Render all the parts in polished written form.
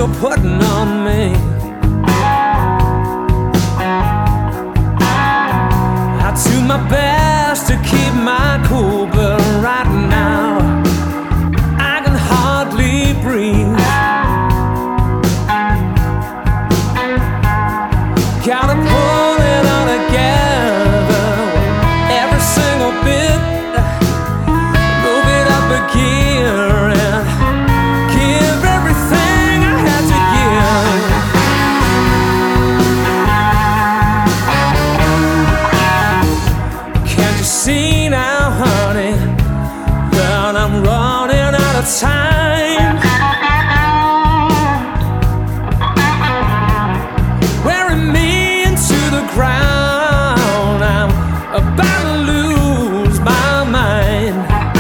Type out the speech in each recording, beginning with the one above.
you're putting on me. I do my best to keep my cool, but right now I can hardly breathe. Gotta pull it all together, every single bit, move it up a gear and give everything I had to give. Can't you see now, honey, that I'm running out of time? Wearing me into the ground, I'm about to lose my mind.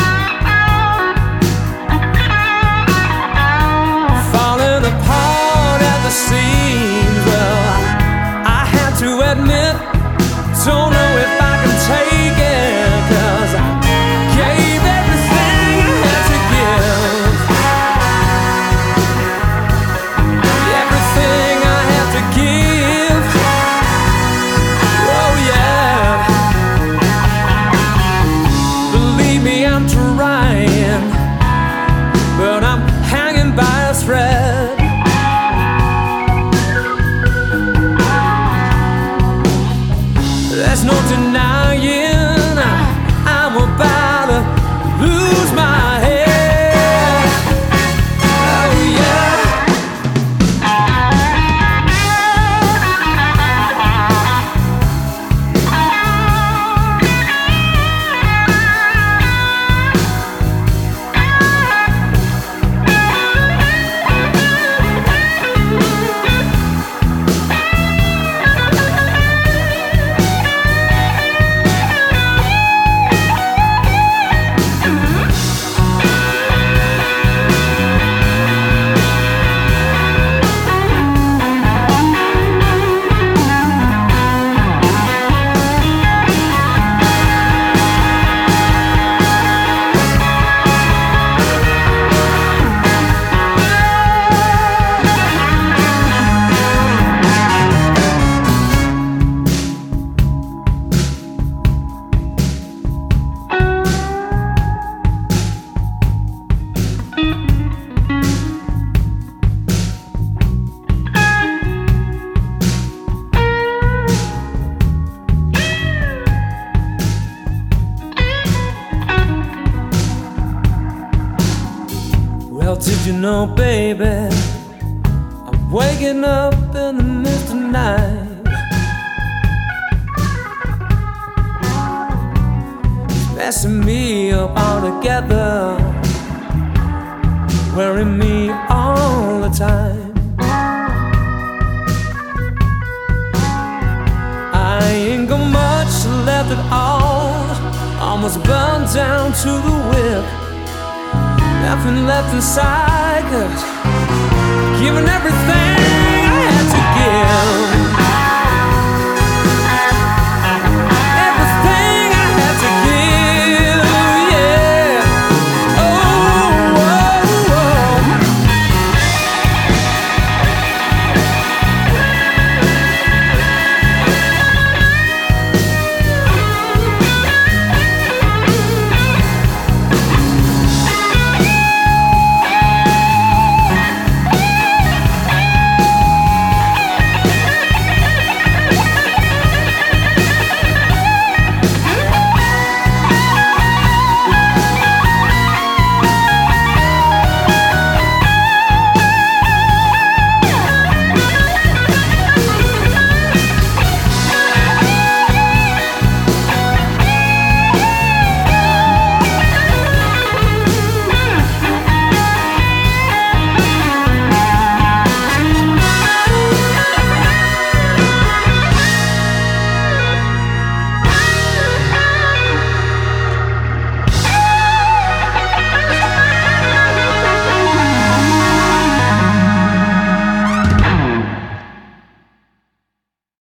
Falling apart at the seams. Well, I had to admit, don't know if I can take it, 'cause I gave everything I had to give. Everything I had to give. Oh yeah. Believe me, I'm trying, but I'm hanging by a thread. There's no denying I'm about to lose my head. Oh yeah. Well, did you know, baby, I'm waking up in the midst of night. It's messing me up altogether, wearing me all the time. I ain't got much left at all, almost burned down to the whip. Nothing left inside, 'cause giving everything I had to give.